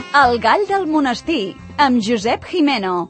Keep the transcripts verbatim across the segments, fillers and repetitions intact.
El gall del monestir, amb Josep Jimeno.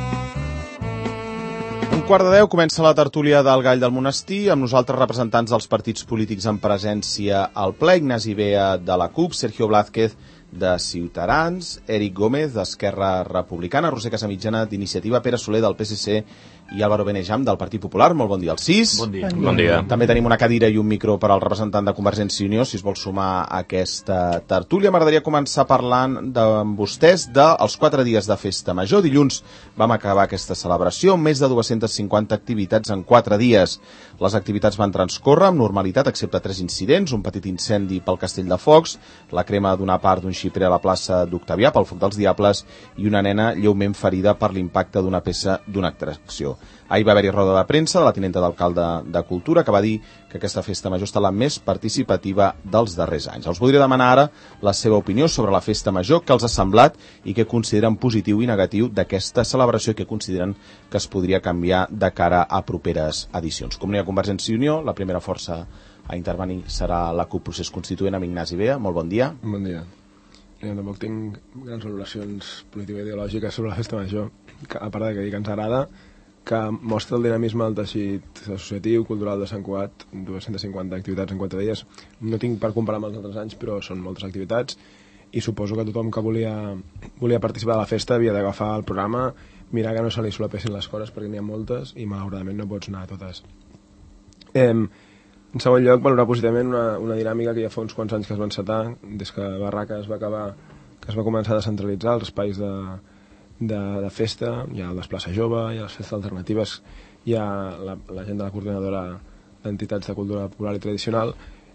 Un quart de deu comença la tertúlia del Gall del Monestir, amb nosaltres representants dels partits polítics en presència al ple, Ignasi Bea de la CUP, Sergio Blázquez de Ciutadans, Eric Gómez d'Esquerra Republicana, Roser Casamitjana d'Iniciativa, Pere Soler del P S C i Álvaro Benejam del Partit Popular. Molt bon dia als sis. Bon dia. Bon dia. També tenim una cadira i un micro per al representant de Convergència i Unió, si es vol sumar a aquesta tertúlia. M'agradaria començar parlant de vostès dels quatre dies de festa major. Dilluns vam acabar aquesta celebració, més de dues-centes cinquanta activitats en quatre dies. Les activitats van transcórrer amb normalitat, excepte tres incidents, un petit incendi pel Castell de Focs, la crema d'una part d'un xiprer a la plaça d'Octavià pel Foc dels Diables i una nena lleument ferida per l'impacte d'una peça d'una atracció. Ahir va haver-hi roda de premsa de la tinenta d'alcalde de Cultura, que va dir que aquesta festa major està la més participativa dels darrers anys. Els voldria demanar ara la seva opinió sobre la festa major, què els ha semblat i què consideren positiu i negatiu d'aquesta celebració i què consideren que es podria canviar de cara a properes edicions. Com no hi ha Convergència i Unió, la primera força a intervenir serà la CUP Procés Constituent amb Ignasi Bea. Molt bon dia. Bon dia. Jo tampoc tinc grans valoracions político-ideològiques sobre la festa major, que, a part de que dic que ens agrada, que mostra el dinamisme del teixit associatiu, cultural de Sant Cugat, dues-centes cinquanta activitats en quatre dies. No tinc per comparar amb els altres anys, però són moltes activitats, i suposo que tothom que volia, volia participar de la festa havia d'agafar el programa, mirar que no se li solapessin les coses, perquè n'hi ha moltes, i malauradament no pots anar a totes. Eh, en segon lloc, valorar positivament una, una dinàmica que ja fa uns quants anys que es va encetar, des que Barraca es va acabar, que es va començar a descentralitzar els espais de De, de festa. Hi ha les places jove, hi ha les festes alternatives, hi ha la, la gent de la coordinadora d'entitats de cultura popular i tradicional.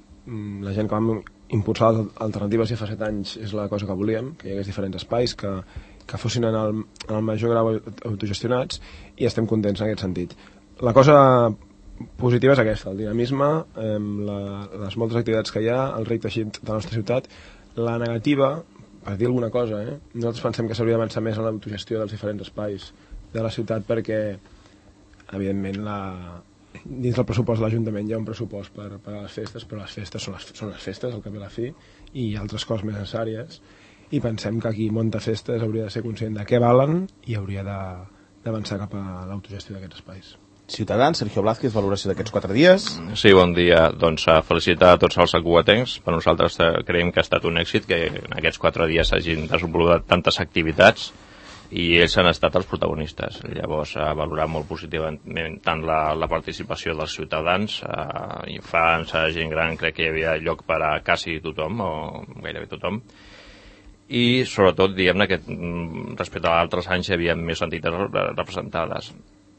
La gent que vam impulsar les alternatives ja fa set anys és la cosa que volíem, que hi hagués diferents espais que, que fossin en el, en el major grau autogestionats, i estem contents en aquest sentit. La cosa positiva és aquesta, el dinamisme, eh, la, les moltes activitats que hi ha, el ric teixit de la nostra ciutat. La negativa, per dir alguna cosa, eh? Nosaltres pensem que s'hauria d'avançar més en l'autogestió dels diferents espais de la ciutat, perquè evidentment la... dins del pressupost de l'Ajuntament hi ha un pressupost per, per a les festes, però les festes són les, són les festes al cap i a la fi, i altres coses més necessàries, i pensem que qui munta festes hauria de ser conscient de què valen i hauria d'avançar cap a l'autogestió d'aquests espais. Ciutadans, Sergio Blázquez, valoració d'aquests quatre dies. Sí, bon dia. Doncs a felicitar a tots els alcoatencs. Per nosaltres creiem que ha estat un èxit que en aquests quatre dies s'hagin desenvolupat tantes activitats i ells han estat els protagonistes. Llavors, a valorar molt positivament tant la, la participació dels ciutadans, eh, infants, gent gran, crec que hi havia lloc per a quasi tothom, o gairebé tothom. I sobretot, diguem-ne que respecte a altres anys hi havia més entitats representades.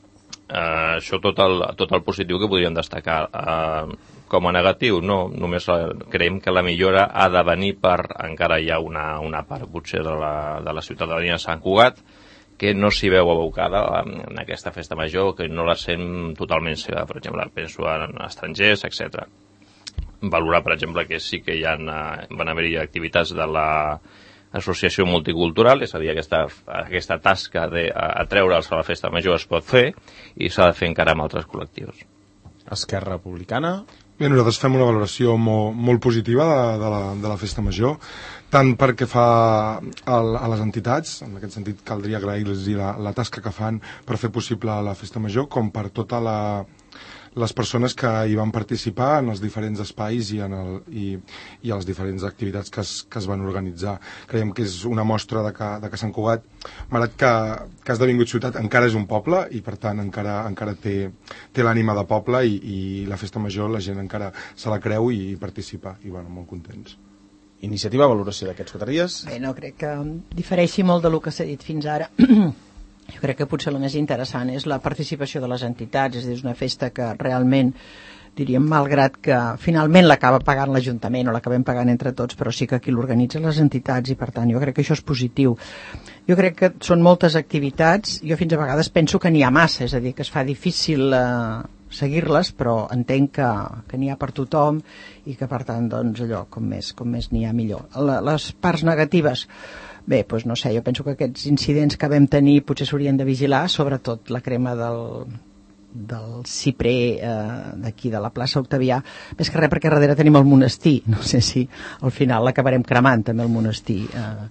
Uh, això tot el, tot el positiu que podríem destacar. Uh, com a negatiu, no, només uh, creiem que la millora ha de venir per, encara hi ha una, una part potser de la, de la ciutadania de Sant Cugat que no s'hi veu abocada en aquesta festa major, que no la sent totalment seva. Per exemple, penso en estrangers, etcètera. Valorar, per exemple, que sí que hi ha, uh, van haver-hi activitats de la associació multicultural, és a dir, aquesta, aquesta tasca d'atreure'ls a la festa major es pot fer i s'ha de fer encara amb altres col·lectius. Esquerra Republicana. Bé, nosaltres fem una valoració molt, molt positiva de, de, la, de la festa major, tant perquè fa el, a les entitats, en aquest sentit caldria agrair-los la, la tasca que fan per fer possible la festa major, com per tota la les persones que hi van participar en els diferents espais i, en el, i, i a les diferents activitats que es, que es van organitzar. Creiem que és una mostra de que, de que Sant Cugat, malgrat que, que ha esdevingut ciutat, encara és un poble i per tant encara, encara té, té l'ànima de poble i, i la festa major la gent encara se la creu i, i participa i bueno, molt contents. Iniciativa, valoració d'aquests quatre dies. Bé, no crec que difereixi molt del que s'ha dit fins ara. Jo crec que potser el més interessant és la participació de les entitats, és a dir, és una festa que realment, diríem, malgrat que finalment l'acaba pagant l'Ajuntament o l'acabem pagant entre tots, però sí que qui l'organitza les entitats i per tant jo crec que això és positiu. Jo crec que són moltes activitats, jo fins a vegades penso que n'hi ha massa, és a dir, que es fa difícil eh, seguir-les, però entenc que, que n'hi ha per tothom i que per tant, doncs allò, com més, com més n'hi ha millor. La, les parts negatives, bé, doncs no sé, jo penso que aquests incidents que vam tenir potser s'haurien de vigilar, sobretot la crema del, del ciprer eh, d'aquí de la plaça Octavià, més que res perquè darrere tenim el monestir, no sé si al final l'acabarem cremant també el monestir, eh,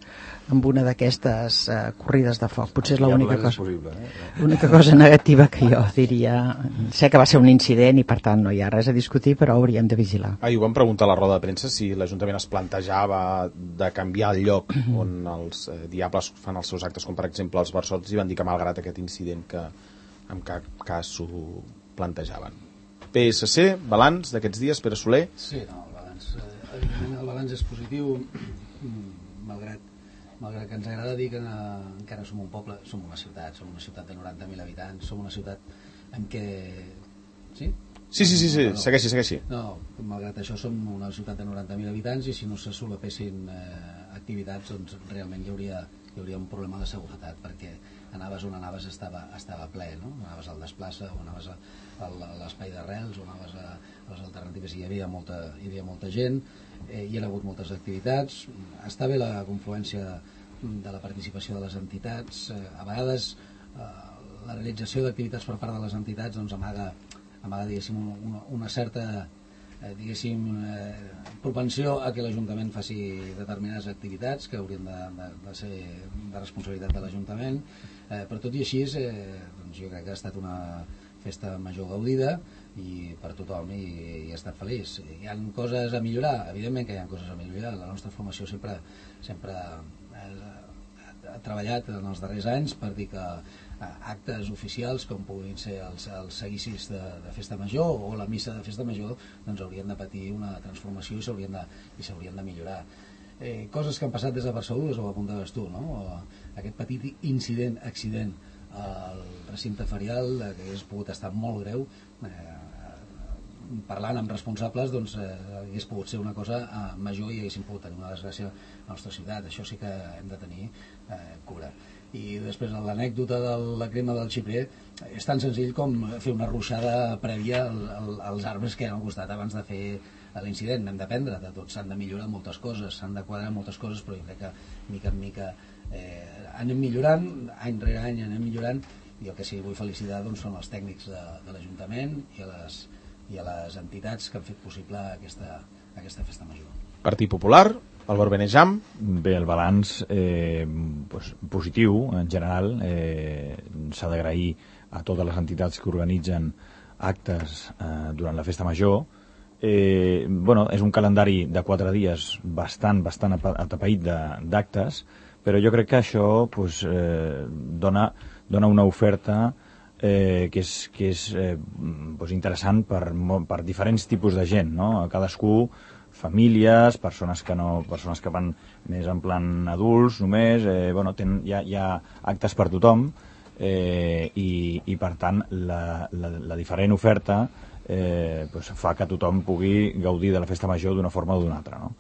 amb una d'aquestes uh, corrides de foc. Potser és l'única ja cosa, eh? l'única cosa negativa que jo diria. Sé que va ser un incident i per tant no hi ha res a discutir, però hauríem de vigilar. Ah, i ho vam preguntar a la roda de premsa si l'Ajuntament es plantejava de canviar el lloc on els eh, diables fan els seus actes, com per exemple els Barçots, i van dir que malgrat aquest incident que en cap cas ho plantejaven. P S C, balanç d'aquests dies, Pere Soler? Sí, no, el balanç, eh, evidentment el balanç és positiu, malgrat, malgrat que ens agrada dir que eh, encara som un poble, som una ciutat, som una ciutat de noranta mil habitants, som una ciutat en què... Sí? Sí, sí, sí, sí. No, no, segueixi, segueixi. No, malgrat això som una ciutat de noranta mil habitants i si no se solapessin eh, activitats, doncs realment hi hauria, hi hauria un problema de seguretat, perquè anaves on anaves estava, estava ple, no? Anaves al Desplaça, o anaves a, a l'espai d'Arrels, o anaves a, a les alternatives, hi havia molta, hi havia molta gent, eh, hi ha hagut moltes activitats, està bé la confluència de la participació de les entitats, eh, a vegades eh, la realització d'activitats per part de les entitats doncs amaga, amaga diguéssim, una, una certa eh, diguéssim, eh, propensió a que l'Ajuntament faci determinades activitats que haurien de, de, de ser de responsabilitat de l'Ajuntament, eh, però tot i així eh, doncs jo crec que ha estat una festa major gaudida i per tothom i, i ha estat feliç. Hi ha coses a millorar, evidentment que hi ha coses a millorar, la nostra formació sempre, sempre eh, ha treballat en els darrers anys per dir que actes oficials com puguin ser els, els seguicis de, de festa major o la missa de festa major doncs haurien de patir una transformació i s'haurien de, i s'haurien de millorar. Eh, coses que han passat des de Barcelona, ho apuntaves tu, no? O aquest petit incident, accident al recinte ferial que hagués pogut estar molt greu, eh, parlant amb responsables doncs eh, hagués pogut ser una cosa eh, major i haguéssim pogut tenir una desgràcia a la nostra ciutat. Això sí que hem de tenir eh, cura. I després l'anècdota de la crema del xiprer és tan senzill com fer una ruixada prèvia al, al, als arbres que hi ha al costat abans de fer l'incident. N'hem d'aprendre de tot, s'han de millorar moltes coses, s'han de quadrar moltes coses, però jo crec que mica en mica eh, anem millorant, any rere any anem millorant, i el que sí vull felicitar doncs, són els tècnics de, de l'Ajuntament i a les i a les entitats que han fet possible aquesta, aquesta festa major. Partit Popular, Albert Benejam. Bé, el balanç eh, pues, positiu en general, eh, s'ha d'agrair a totes les entitats que organitzen actes eh, durant la festa major. Eh, bueno, és un calendari de quatre dies bastant, bastant atapeït d'actes, però jo crec que això pues, eh, dona, dona una oferta Eh, que és, que és eh, pues interessant per, per diferents tipus de gent, no? Cadascú, famílies, persones que no, persones que van més en plan adults només, eh, bueno, ten, hi, ha, hi ha actes per tothom eh, i, i per tant la, la, la diferent oferta eh, pues fa que tothom pugui gaudir de la festa major d'una forma o d'una altra, no?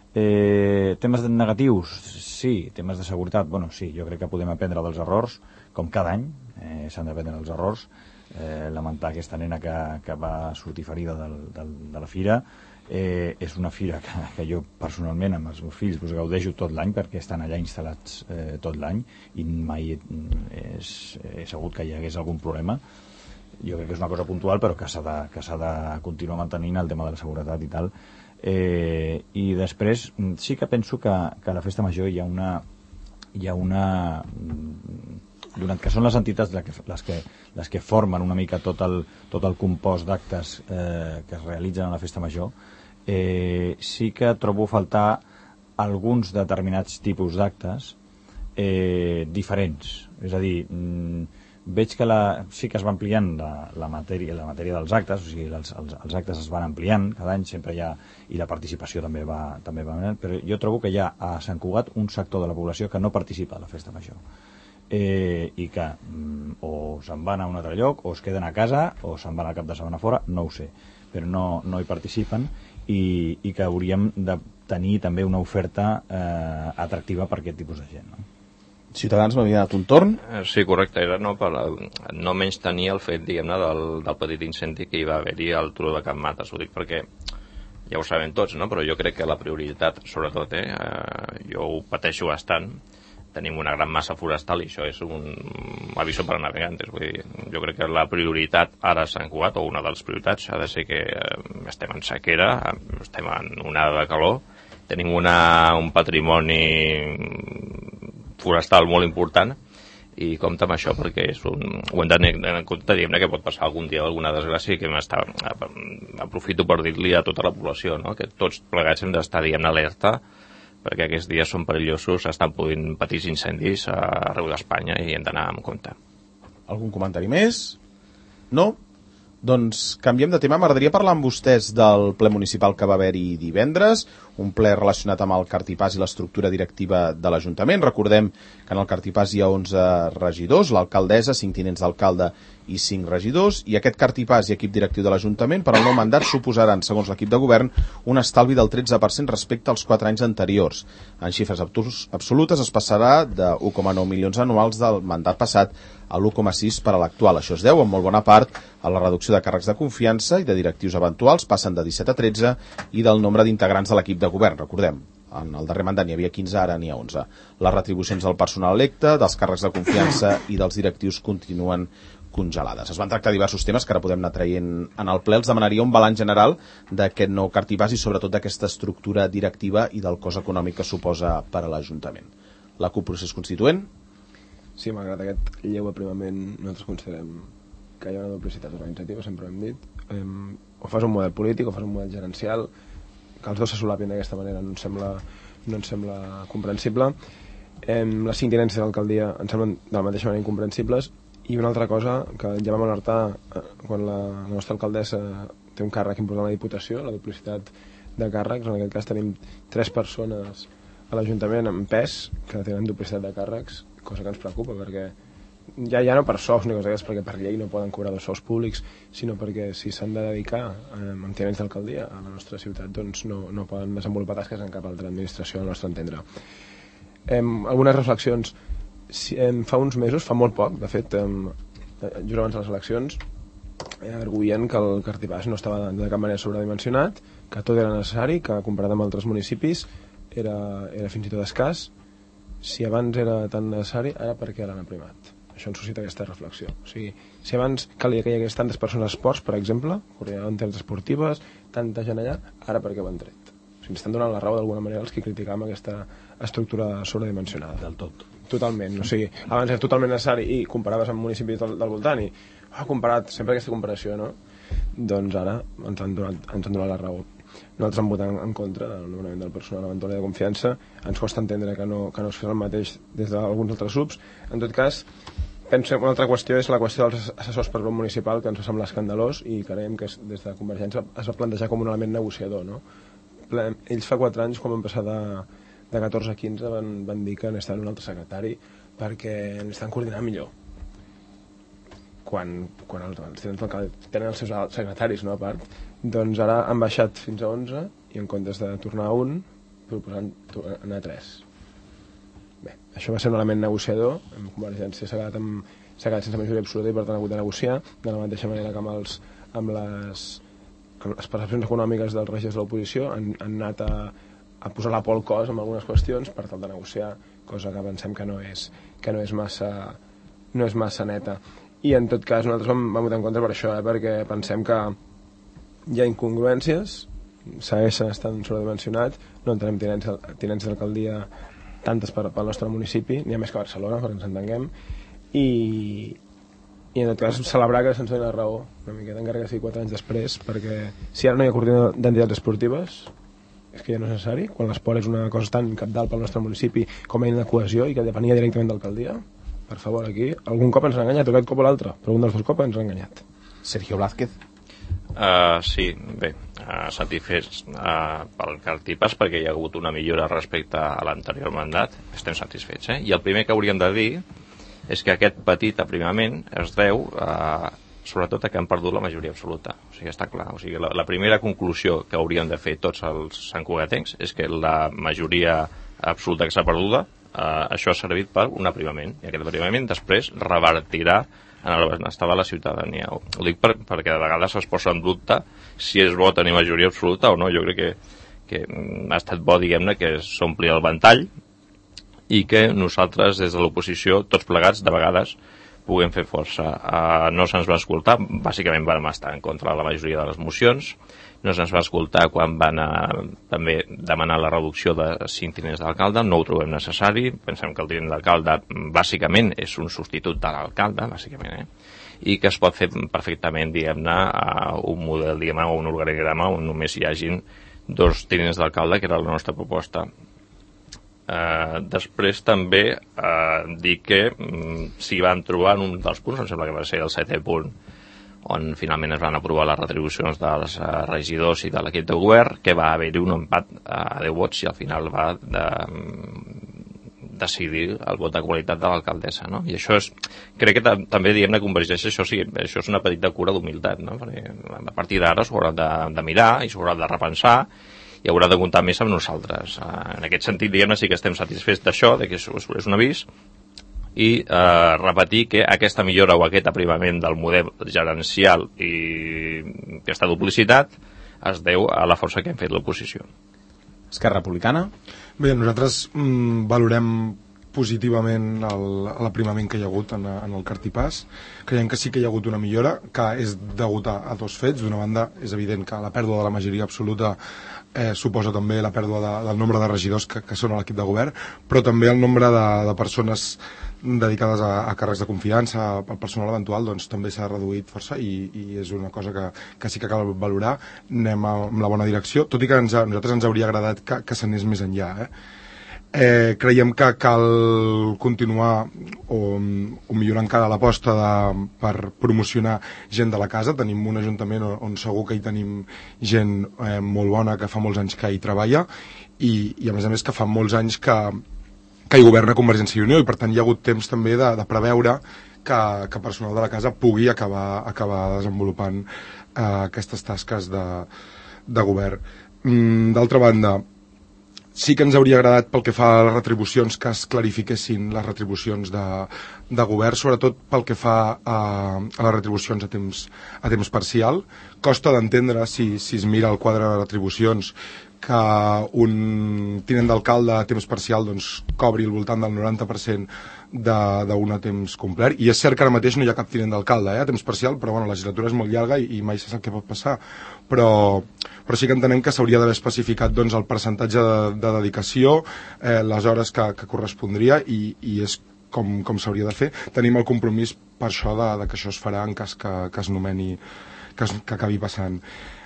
Eh, temes negatius? Sí. Temes de seguretat? Bueno, sí, jo crec que podem aprendre dels errors, com cada any, eh, s'han d'aprendre dels errors. Eh, lamentar aquesta nena que, que va sortir ferida del, del, de la fira. Eh, és una fira que, que jo personalment amb els meus fills pues, gaudeixo tot l'any perquè estan allà instal·lats eh, tot l'any i mai he, és, he sabut que hi hagués algun problema. Jo crec que és una cosa puntual però que s'ha de, que s'ha de continuar mantenint el tema de la seguretat i tal. Eh, i després sí que penso que, que a la festa major hi ha una hi ha una donat que són les entitats les que, les que, les que formen una mica tot el, tot el compost d'actes eh, que es realitzen a la festa major, eh, sí que trobo faltar alguns determinats tipus d'actes eh, diferents, és a dir, veig que la, sí que es va ampliant la, la, matèria, la matèria dels actes, o sigui, els, els, els actes es van ampliant, cada any sempre hi ha, i la participació també va, també va, però jo trobo que hi ha a Sant Cugat un sector de la població que no participa a la festa major. Eh, i que mm, o se'n van a un altre lloc, o es queden a casa, o se'n van al cap de setmana fora, no ho sé, però no, no hi participen i, i que hauríem de tenir també una oferta eh, atractiva per aquest tipus de gent, no? Ciutadans m'havia donat un torn. Sí, correcte, era no, per no menys tenir el fet, diguem-ne, del, del petit incendi que hi va haver-hi al turó de Can Mates. Ho dic perquè ja ho sabem tots, no? Però jo crec que la prioritat, sobretot, eh, jo ho pateixo bastant, tenim una gran massa forestal i això és un aviso per a navegantes. Vull dir, jo crec que la prioritat ara a Sant Cugat, o una de les prioritats, ha de ser que estem en sequera, estem en onada de calor, tenim una, un patrimoni forestal molt important, i compta amb això perquè és un, ho hem de tenir en compte, diguem-ne, que pot passar algun dia alguna desgràcia, i que m'està, aprofito per dir-li a tota la població, no?, que tots plegats hem d'estar, diguem-ne, alerta, perquè aquests dies són perillosos, estan podent petits incendis arreu d'Espanya i hem d'anar amb compte. Algun comentari més? No? Doncs canviem de tema. M'agradaria parlar amb vostès del ple municipal que va haver-hi divendres, un ple relacionat amb el Cartipàs i l'estructura directiva de l'Ajuntament. Recordem que en el Cartipàs hi ha onze regidors, l'alcaldessa, cinc tinents d'alcalde i cinc regidors, i aquest Cartipàs i equip directiu de l'Ajuntament per al nou mandat suposaran, segons l'equip de govern, un estalvi del tretze per cent respecte als quatre anys anteriors. En xifres absolutes es passarà de u coma nou milions anuals del mandat passat a l'u coma sis per a l'actual. Això es deu, en molt bona part, a la reducció de càrrecs de confiança i de directius eventuals, passen de disset a tretze, i del nombre d'integrants de l'equip de govern. Recordem, en el darrer mandat n'hi havia quinze, ara n'hi ha onze. Les retribucions del personal electe, dels càrrecs de confiança i dels directius continuen congelades. Es van tractar diversos temes que ara podem anar traient en el ple. Els demanaria un balanç general d'aquest nou Cartipàs i sobretot d'aquesta estructura directiva i del cost econòmic que suposa per a l'Ajuntament. La CUP Procés Constituent? Sí, malgrat aquest lleu aprimament, nosaltres considerem que hi ha una duplicitat organitzativa, sempre ho hem dit. Eh, o fas un model polític o fas un model gerencial, que els dos se solapin d'aquesta manera no ens sembla, no ens sembla comprensible. Eh, les cinc tinències d'alcaldia ens semblen de la mateixa manera incomprensibles. I una altra cosa que ja vam alertar eh, quan la, la nostra alcaldessa té un càrrec important a la Diputació, la duplicitat de càrrecs. En aquest cas tenim tres persones a l'Ajuntament en pes que tenen duplicitat de càrrecs, cosa que ens preocupa, perquè ja, ja no per sous ni coses, perquè per llei no poden cobrar dos sous públics, sinó perquè si s'han de dedicar eh, amb tinents d'alcaldia a la nostra ciutat, doncs no, no poden desenvolupar tasques en cap altra administració, al nostre entendre. Eh, algunes reflexions. Si, eh, fa uns mesos, fa molt poc, de fet, eh, just abans de les eleccions, eh, arguïen que el Cartipàs no estava de, de cap manera sobredimensionat, que tot era necessari, que comparat amb altres municipis era, era fins i tot escàs. Si abans era tan necessari, ara per què l'han aprimat? Això ens suscita aquesta reflexió. O sigui, si abans calia que hi hagués tantes persones a esports, per exemple, coordinaven teles esportives, tanta gent allà, ara per què ho han tret? O sigui, estan donant la raó d'alguna manera els que criticàvem aquesta estructura sobredimensionada. Del tot. Totalment, o sigui, abans era totalment necessari i comparaves amb municipis del, del voltant i oh, comparat, sempre aquesta comparació, no? Doncs ara ens han donat, ens han donat la raó. Nosaltres hem votat en contra del nomenament del personal eventual de confiança. Ens costa entendre que no, que no es fes el mateix des d'alguns altres grups. En tot cas, penso que una altra qüestió és la qüestió dels assessors per grup municipal, que ens sembla escandalós i creiem que des de Convergència es va plantejar com un element negociador, no? Ells fa quatre anys, quan van passar de, de catorze a quinze, van, van dir que necessitaven un altre secretari perquè ens estan coordinant millor. Quan, quan els, els tenen els seus secretaris, no, a part, doncs ara han baixat fins a onze i en comptes de tornar a un, proposant anar a tres. Bé, això va ser un element negociador, amb Convergència s'ha quedat, amb, s'ha quedat sense majoria absoluta i per tant ha hagut de negociar, de la mateixa manera que amb, els, amb, les, amb les percepcions econòmiques dels regidors de l'oposició han, han anat a, a posar la por al cos en algunes qüestions per tal de negociar, cosa que pensem que no és, que no és, massa, no és massa neta. I en tot cas nosaltres vam, vam votar en contra per això, eh, perquè pensem que hi ha incongruències, segueixen estant sobredimensionat, no entenem tinents, tinents d'alcaldia tantes per, pel nostre municipi, n'hi ha més que Barcelona, perquè ens entenguem, i, i en tot cas celebrar que se'ns doni la raó una miqueta, encara que sigui quatre anys després, perquè si ara no hi ha coordinador d'entitats esportives, és que ja no és necessari, quan l'esport és una cosa tan cabdal pel nostre municipi com a eina de cohesió i que depenia directament d'alcaldia. Per favor, aquí algun cop ens han enganyat, o aquest cop o l'altre, però un dels dos cops ens han enganyat. Sergio Blázquez. Uh, sí, bé, uh, satisfets uh, pel Cartipàs perquè hi ha hagut una millora respecte a l'anterior mandat, estem satisfets, eh? I el primer que hauríem de dir és que aquest petit aprimament es deu uh, sobretot a que han perdut la majoria absoluta, o sigui, està clar, o sigui, la, la primera conclusió que hauríem de fer tots els santcugatencs és que la majoria absoluta que s'ha perduda, uh, això ha servit per un aprimament, i aquest aprimament després revertirà en el benestar de la ciutadania. Ho dic per, perquè de vegades es posa en dubte si és bo tenir majoria absoluta o no. Jo crec que, que ha estat bo, diguem-ne, que s'ompli el ventall i que nosaltres des de l'oposició, tots plegats, de vegades puguem fer força. Uh, no se'ns va escoltar, bàsicament vam estar en contra de la majoria de les mocions, no se'ns va escoltar quan van a, també demanar la reducció de cinc tinents d'alcalde, no ho trobem necessari, pensem que el tinent d'alcalde bàsicament és un substitut de l'alcalde, bàsicament, eh? I que es pot fer perfectament, diguem-ne, a un model, diguem-ne, o un organigrama on només hi hagin dos tinents d'alcalde, que era la nostra proposta. Uh, després també uh, dir que um, s'hi van trobar en un dels punts, em sembla que va ser el setè punt, on finalment es van aprovar les retribucions dels uh, regidors i de l'equip de govern, que va haver-hi un empat a deu vots i al final va de, um, decidir el vot de qualitat de l'alcaldessa, no? I això és, crec que també, diguem-ne, convergeix, això sí, això és una petita cura d'humilitat, no? Perquè a partir d'ara s'ho haurà de, de mirar i s'ho haurà de repensar i haurà de comptar més amb nosaltres. Uh, en aquest sentit, diguem-ne, sí que estem satisfets d'això, de que és, és un avís, i uh, repetir que aquesta millora o aquest aprimament del model gerencial i aquesta duplicitat es deu a la força que hem fet l'oposició. Esquerra Republicana? Bé, nosaltres mm, valorem positivament l'aprimament que hi ha hagut en, en el Cartipàs. Creiem que sí que hi ha hagut una millora, que és degut a, a dos fets. D'una banda, és evident que la pèrdua de la majoria absoluta eh, suposa també la pèrdua de, del nombre de regidors que, que són a l'equip de govern, però també el nombre de, de persones dedicades a, a càrrecs de confiança, al personal eventual, doncs també s'ha reduït força i, i és una cosa que, que sí que cal valorar. Anem a, amb la bona direcció, tot i que ens, a nosaltres ens hauria agradat que, que s'anés més enllà, eh? Eh, creiem que cal continuar o, o millorar encara l'aposta per promocionar gent de la casa. Tenim un ajuntament on, on segur que hi tenim gent eh, molt bona que fa molts anys que hi treballa i, i a més a més que fa molts anys que, que hi governa Convergència i Unió i per tant hi ha hagut temps també de, de preveure que, que personal de la casa pugui acabar, acabar desenvolupant eh, aquestes tasques de, de govern. Mm, d'altra banda, sí que ens hauria agradat pel que fa a les retribucions que es clarifiquessin les retribucions de, de govern, sobretot pel que fa a, a les retribucions a temps, a temps parcial. Costa d'entendre, si, si es mira el quadre de retribucions, que un tinent d'alcalde a temps parcial doncs, cobri al voltant del noranta per cent d'un a temps complet, i és cert que ara mateix no hi ha cap tinent d'alcalde eh, a temps parcial, però bueno, la legislatura és molt llarga i, i mai se sap què pot passar, però, però sí que entenem que s'hauria d'haver especificat doncs, el percentatge de, de dedicació, eh, les hores que, que correspondria i, i és com, com s'hauria de fer. Tenim el compromís per això de, de que això es farà en cas que, que es nomeni, que, es, que acabi passant.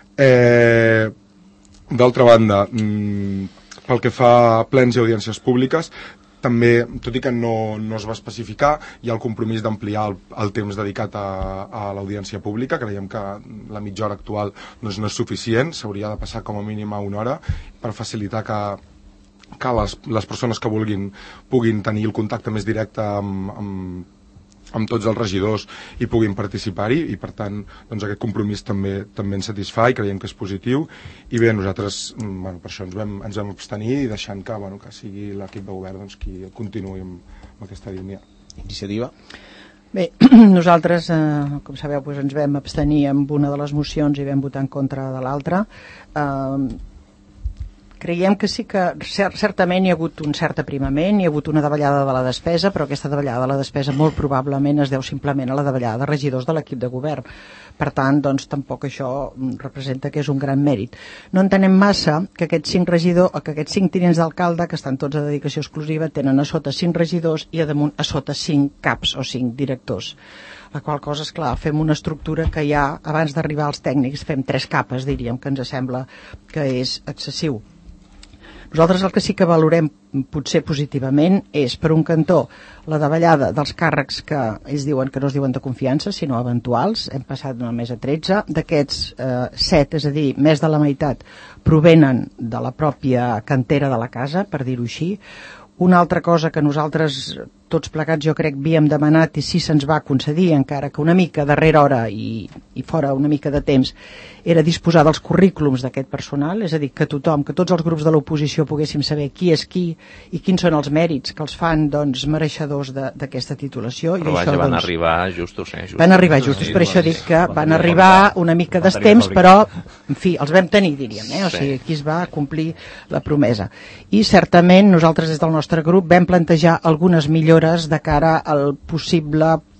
Eh, D'altra banda, mmm, pel que fa a plens i audiències públiques, també, tot i que no, no es va especificar, hi ha el compromís d'ampliar el, el temps dedicat a, a l'audiència pública. Creiem que la mitja hora actual doncs, no és suficient, s'hauria de passar com a mínim a una hora per facilitar que, que les, les persones que vulguin puguin tenir el contacte més directe amb, amb amb tots els regidors i puguin participar-hi i per tant doncs, aquest compromís també també ens satisfà i creiem que és positiu i bé, nosaltres bueno, per això ens vam, ens vam abstenir i deixant que, bueno, que sigui l'equip de govern doncs, qui continuï amb, amb aquesta línia. Iniciativa? Bé, nosaltres, eh, com sabeu, doncs ens vam abstenir amb una de les mocions i vam votar en contra de l'altra. Eh, Creiem que sí que cert, certament hi ha hagut un cert aprimament, hi ha hagut una davallada de la despesa, però aquesta davallada de la despesa molt probablement es deu simplement a la davallada de regidors de l'equip de govern. Per tant, doncs, tampoc això representa que és un gran mèrit. No entenem massa que aquests cinc regidors, que aquests cinc tinents d'alcalde, que estan tots a dedicació exclusiva, tenen a sota cinc regidors i a damunt a sota cinc caps o cinc directors. La qual cosa, és clar, fem una estructura que ja, abans d'arribar als tècnics, fem tres capes, diríem, que ens sembla que és excessiu. Nosaltres el que sí que valorem potser positivament és, per un cantó, la davallada dels càrrecs que ells diuen que no es diuen de confiança, sinó eventuals. Hem passat d'una més a tretze. D'aquests eh, set, és a dir, més de la meitat, provenen de la pròpia cantera de la casa, per dir-ho així. Una altra cosa que nosaltres, tots plegats, jo crec, havíem demanat i sí se'ns va concedir, encara que una mica darrere hora i, i fora una mica de temps, era disposar dels currículums d'aquest personal, és a dir, que tothom, que tots els grups de l'oposició poguéssim saber qui és qui i quins són els mèrits que els fan, doncs, mereixedors d'aquesta titulació. Però I vaja, això, van doncs, arribar justos, eh? Justos. Van arribar justos, per això dic que van arribar una mica d'estemps, però, en fi, els vam tenir, diríem, eh? O sigui, aquí es va complir la promesa. I, certament, nosaltres des del nostre grup vam plantejar algunes millores de cara al possible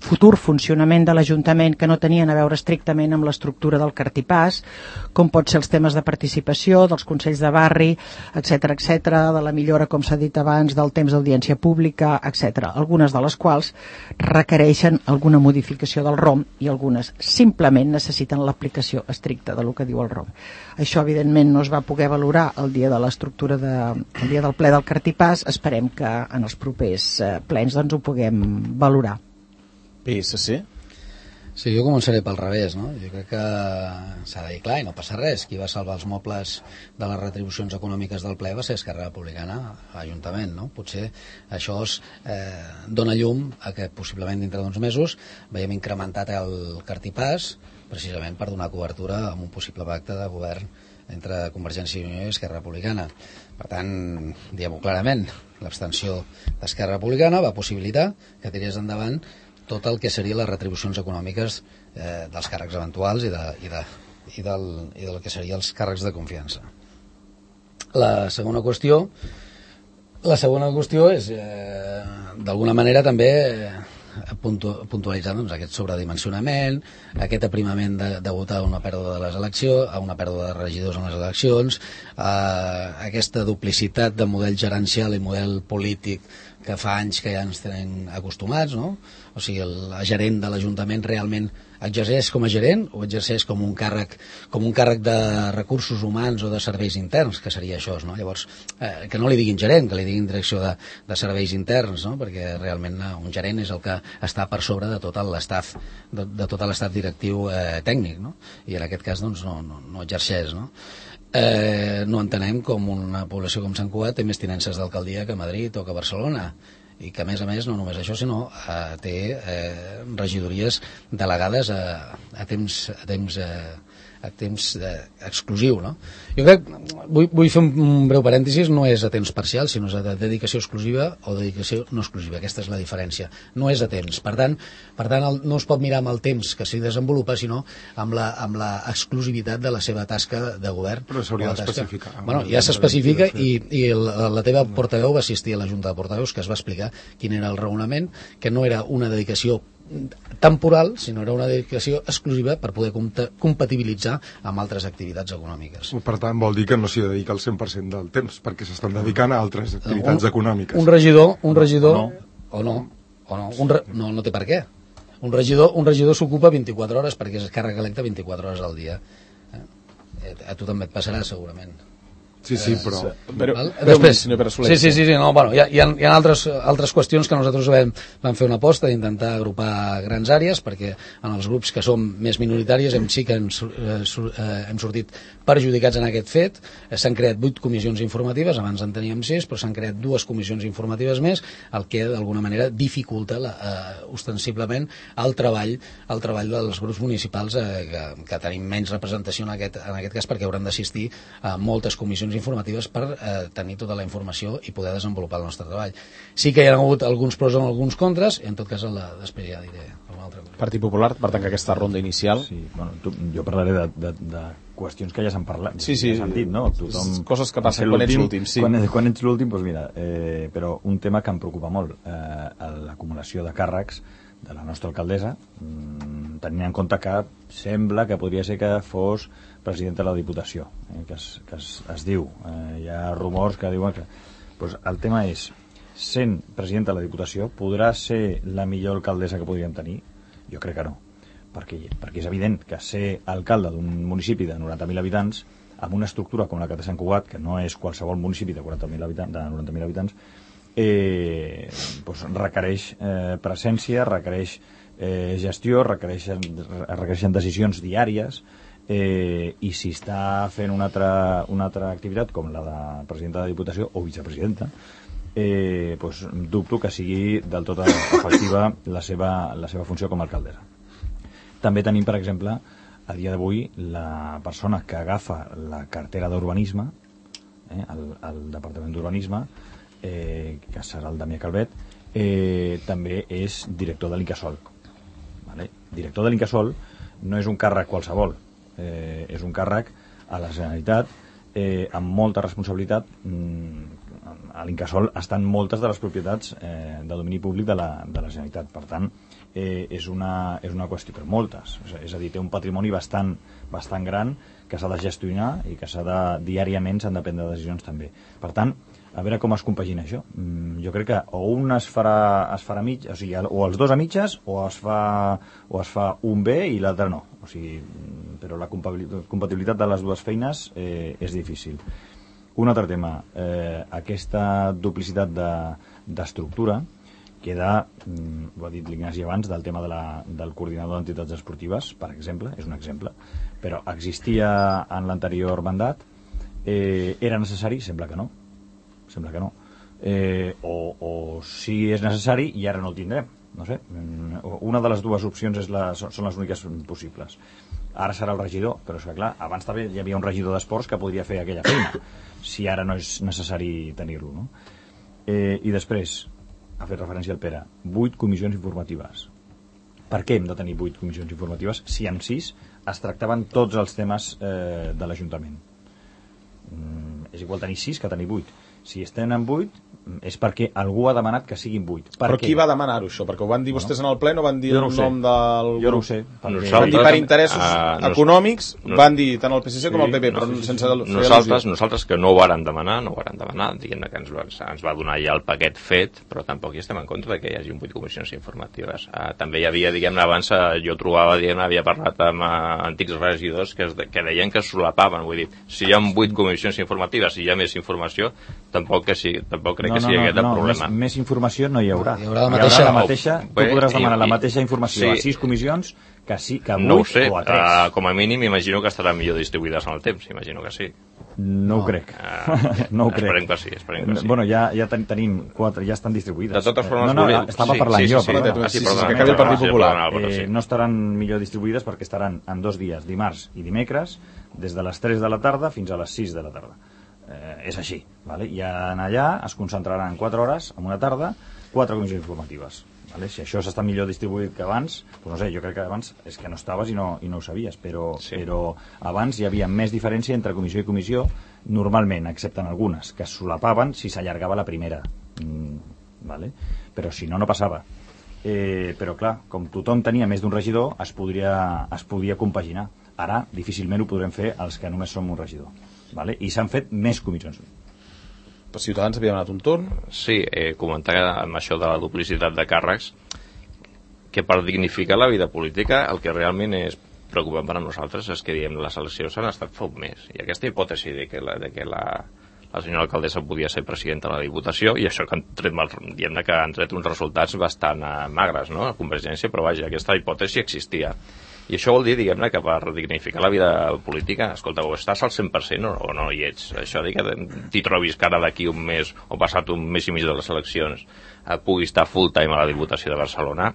futur funcionament de l'Ajuntament que no tenien a veure estrictament amb l'estructura del cartipàs, com pot ser els temes de participació, dels consells de barri, etcètera, etcètera, de la millora, com s'ha dit abans, del temps d'audiència pública, etcètera. Algunes de les quals requereixen alguna modificació del R O M i algunes simplement necessiten l'aplicació estricta de lo que diu el R O M. Això, evidentment, no es va poder valorar el dia de l'estructura de, el dia del ple del cartipàs. Esperem que en els propers eh, plens doncs, ho puguem valorar. P S C? Sí, jo començaré pel revés, no? Jo crec que s'ha de dir clar i no passa res. Qui va salvar els mobles de les retribucions econòmiques del ple va ser Esquerra Republicana a l'Ajuntament, no? Potser això es eh, dona llum a que possiblement dintre d'uns mesos veiem incrementat el cartipàs precisament per donar cobertura a un possible pacte de govern entre Convergència i Unió i Esquerra Republicana. Per tant, diguem-ho clarament, l'abstenció d'Esquerra Republicana va possibilitar que tirés endavant tot el que serien les retribucions econòmiques eh, dels càrrecs eventuals i, de, i, de, i, del, i del que serien els càrrecs de confiança. La segona qüestió la segona qüestió és eh, d'alguna manera també eh, puntualitzant doncs, aquest sobredimensionament, aquest aprimament de, de votar a una pèrdua de les eleccions, a una pèrdua de regidors en les eleccions, eh, aquesta duplicitat de model gerencial i model polític que fa anys que ja ens tenen acostumats, no? O sigui, el gerent de l'Ajuntament realment exerceix com a gerent o exerceix com un càrrec com un càrrec de recursos humans o de serveis interns, que seria això, no? Llavors, eh, que no li diguin gerent, que li diguin direcció de, de serveis interns, no? Perquè realment eh, un gerent és el que està per sobre de tot l'estaf de, de tot l'estat directiu eh, tècnic, no? I en aquest cas doncs no, no, no exerceix, no? Eh, no entenem com una població com Sant Cugat té més tinences d'alcaldia que Madrid o que Barcelona, i que a més a més no només això sinó eh, té eh, regidories delegades a, a temps a temps, eh, a temps eh, exclusiu, no? Jo crec, vull, vull fer un breu parèntesis, no és a temps parcial sinó és de dedicació exclusiva o dedicació no exclusiva, aquesta és la diferència, no és a temps, per tant, per tant el, no es pot mirar amb el temps que s'hi desenvolupa sinó amb la, amb la exclusivitat de la seva tasca de govern. Però s'hauria d'especificar. Bueno, ja s'especifica i, i la, la teva portaveu va assistir a la Junta de Portaveus que es va explicar quin era el raonament, que no era una dedicació temporal, sinó era una dedicació exclusiva per poder compatibilitzar amb altres activitats econòmiques. Per tant, vol dir que no s'hi dedica el cent per cent del temps, perquè s'estan dedicant a altres activitats un, econòmiques. Un regidor, un regidor, no. o no, o no, un re, no, no té per què. Un regidor, un regidor s'ocupa vint-i-quatre hores perquè és càrrec electe vint-i-quatre hores al dia. Eh? A tu també et passarà, segurament. Sí, sí, però... però Després, sí, sí, sí, sí, no, bueno, hi ha, hi ha, hi ha altres, altres qüestions que nosaltres vam, vam fer una aposta d'intentar agrupar grans àrees, perquè en els grups que som més minoritaris hem, sí que hem, eh, hem sortit perjudicats en aquest fet. S'han creat vuit comissions informatives, abans en teníem sis, però s'han creat dues comissions informatives més, el que d'alguna manera dificulta la, eh, ostensiblement el treball, el treball dels grups municipals eh, que, que tenim menys representació en aquest, en aquest cas perquè hauran d'assistir a moltes comissions informatives per eh, tenir tota la informació i poder desenvolupar el nostre treball. Sí que hi ha hagut alguns pros i alguns contres, i en tot cas la, després ja diré alguna altra cosa. Partit Popular, per tant, que aquesta ronda inicial... Sí, bueno, tu, jo parlaré de, de, de qüestions que ja s'han parlat. Sí, sí, ja sentit, no? Tothom, coses que passen quan ets l'últim, sí. Quan, quan ets l'últim, doncs mira, eh, però un tema que em preocupa molt, eh, l'acumulació de càrrecs de la nostra alcaldessa, mmm, tenint en compte que sembla que podria ser que fos president de la Diputació, eh, que, es, que es, es diu. Eh, hi ha rumors que diuen que... Pues el tema és, sent president de la Diputació, podrà ser la millor alcaldessa que podríem tenir? Jo crec que no, perquè, perquè és evident que ser alcalde d'un municipi de noranta mil habitants, amb una estructura com la que té Sant Cugat, que no és qualsevol municipi de, quaranta mil habitants, de noranta mil habitants, eh, pues requereix eh, presència, requereix eh, gestió, requereixen, requereixen decisions diàries, eh, i si està fent una altra, una altra activitat com la de presidenta de Diputació o vicepresidenta, eh, pues, dubto que sigui del tot efectiva la seva, la seva funció com a alcaldessa. També tenim, per exemple, a dia d'avui, la persona que agafa la cartera d'urbanisme, eh, el, el Departament d'Urbanisme, eh, que serà el Damià Calvet, eh, també és director de l'Incasòl. Vale? Director de l'Incasòl no és un càrrec qualsevol, eh, és un càrrec a la Generalitat eh, amb molta responsabilitat. A l'Incasòl estan moltes de les propietats eh, de domini públic de la, de la Generalitat. Per tant, eh, és, una, és una qüestió per moltes. És a dir, té un patrimoni bastant, bastant gran que s'ha de gestionar i que s'ha de, diàriament s'han de prendre decisions també. Per tant, a veure com es compagina això. Mm, jo crec que o un es farà, es farà mig, o sigui, o els dos a mitges, o es fa, o es fa un bé i l'altre no. O sigui, però la compatibilitat de les dues feines eh, és difícil. Un altre tema, eh, aquesta duplicitat d'estructura de, queda, mm, ho ha dit l'Ignasi abans, del tema de la, del coordinador d'entitats esportives, per exemple, és un exemple, però existia en l'anterior mandat, eh, era necessari? Sembla que no. Sembla que no. Eh, o, o sí és necessari i ara no el tindrem. No sé. Una de les dues opcions és la, són les úniques possibles. Ara serà el regidor, però és que clar, abans també hi havia un regidor d'esports que podria fer aquella feina, si ara no és necessari tenir-lo, no? Eh, I després, ha fet referència al Pere, vuit comissions informatives. Per què hem de tenir vuit comissions informatives si en sis es tractaven tots els temes eh, de l'Ajuntament? Mm, és igual tenir sis que tenir vuit. Si es tenen vuit, és perquè algú ha demanat que siguin vuit. Per Però què? qui va demanar-ho, això? Perquè ho van dir vostès en el ple, no van dir Jo el no ho sé. nom del Jo no ho grup? sé. perquè- Van dir per interessos Ah, nos- econòmics, nos- van dir tant el P S C Sí, com el P P, no, però sí, sí, sense sí. fer Nosaltres, al·lusió. nosaltres que no ho vàrem demanar, no ho vàrem demanar, diguem que ens, va- ens va donar ja el paquet fet, però tampoc hi estem en contra que hi hagi un vuit comissions informatives. Uh, també hi havia, diguem-ne, abans uh, jo trobava, diguem-ne, havia parlat amb uh, antics regidors que, es de, que deien que es solapaven, vull dir, si hi ha vuit comissions informatives, si hi ha més informació, tampoc, que sí, tampoc crec no, que sigui no, aquest no, el no, problema. Més, més informació no hi haurà. Hi haurà la mateixa. la mateixa tu Bé, podràs demanar i- la i- mateixa informació sí. a sis comissions que, sí, que a vuit No ho sé, o a tres. uh, com a mínim imagino que estaran millor distribuïdes en el temps, imagino que sí. No, ho crec. Uh, no ho crec. Esperem que sí, esperem que sí. Bueno, ja, ja ten, tenim quatre, ja estan distribuïdes. De totes formes, no, no, volia- estava sí, parlant sí, sí, jo. sí, però, sí, bueno, sí, sí, perdona, que acabi el Partit sí, Popular. perdona, Álvaro, eh, sí. no estaran millor distribuïdes perquè estaran en dos dies, dimarts i dimecres, des de les tres de la tarda fins a les sis de la tarda. Eh, és així, vale? I en allà es concentraran quatre hores en una tarda, quatre comissions informatives. Vale? Si això s'està millor distribuït que abans, doncs no sé, jo crec que abans és que no estaves i no, i no ho sabies, però, Sí. però abans hi havia més diferència entre comissió i comissió, normalment, excepte en algunes, que es solapaven si s'allargava la primera. Mm, vale? Però si no, no passava. Eh, però clar, com tothom tenia més d'un regidor, es podria, es podia compaginar. Ara, difícilment ho podrem fer els que només som un regidor. Vale? I s'han fet més comissions. Per Ciutadans havia donat un torn. Sí, eh, comentar amb això de la duplicitat de càrrecs, que per dignificar la vida política el que realment és preocupant per a nosaltres és que, diem, les eleccions han estat fa un mes, i aquesta hipòtesi de que la, de que la, la senyora alcaldessa podia ser presidenta de la Diputació, i això que han tret, diguem que han tret uns resultats bastant uh, magres, no?, a Convergència, però vaja, aquesta hipòtesi existia. I això vol dir, diguem-ne, que per dignificar la vida política, escolta, o estàs al cent per cent o, o no hi ets. Això dir que t'hi trobis que ara d'aquí un mes, o passat un mes i mig de les eleccions, eh, pugui estar full time a la Diputació de Barcelona,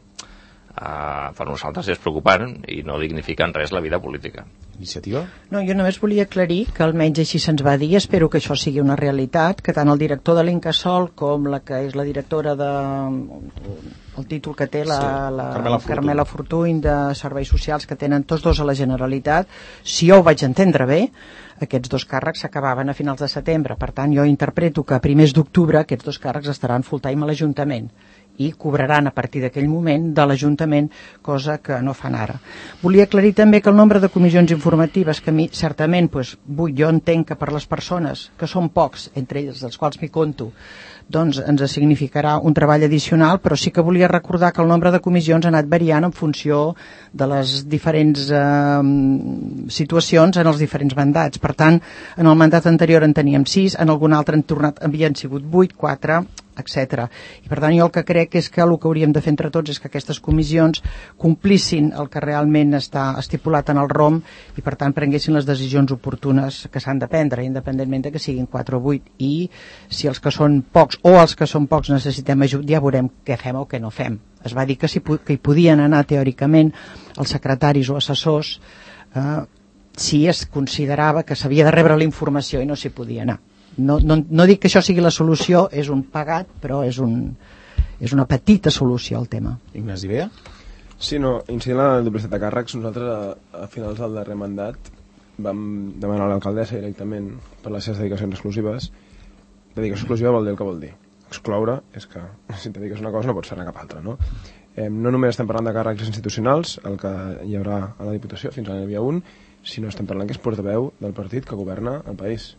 eh, per nosaltres és preocupant i no dignifica en res la vida política. Iniciativa? No, jo només volia aclarir que almenys així se'ns va dir, espero que això sigui una realitat, que tant el director de l'Incasòl com la que és la directora de... el títol que té la, Sí, la Carmela Fortuny. Carmela Fortuny de Serveis Socials, que tenen tots dos a la Generalitat, si jo ho vaig entendre bé, aquests dos càrrecs s'acabaven a finals de setembre. Per tant, jo interpreto que a primers d'octubre aquests dos càrrecs estaran full time a l'Ajuntament i cobraran a partir d'aquell moment de l'Ajuntament, cosa que no fan ara. Volia aclarir també que el nombre de comissions informatives, que a mi certament doncs, vull, jo entenc que per les persones, que són pocs, entre ells dels quals m'hi conto, doncs ens significarà un treball addicional, però sí que volia recordar que el nombre de comissions ha anat variant en funció de les diferents eh, situacions en els diferents mandats. Per tant, en el mandat anterior en teníem sis, en algun altre han tornat, havien sigut vuit, quatre, etcètera. I per tant jo el que crec és que el que hauríem de fer entre tots és que aquestes comissions complissin el que realment està estipulat en el R O M i per tant prenguessin les decisions oportunes que s'han de prendre, independentment de que siguin quatre o vuit, i si els que són pocs o els que són pocs necessitem ajut, ja veurem què fem o què no fem. Es va dir que, si, que hi podien anar teòricament els secretaris o assessors eh, si es considerava que s'havia de rebre la informació i no s'hi podia anar. No, no, no dic que això sigui la solució, és un pagat, però és, un, és una petita solució al tema. Ignasi Bea? Sí, no, incidint en la duplicitat de càrrecs, nosaltres a, a finals del darrer mandat vam demanar a l'alcaldessa directament per les seves dedicacions exclusives. Dedicació exclusiva vol dir el que vol dir. Excloure és que si et dediques una cosa no pots fer-ne cap altra, no? eh, no només estem parlant de càrrecs institucionals, el que hi haurà a la Diputació, fins ara n'hi havia un, sinó estem parlant que és portaveu del partit que governa el país.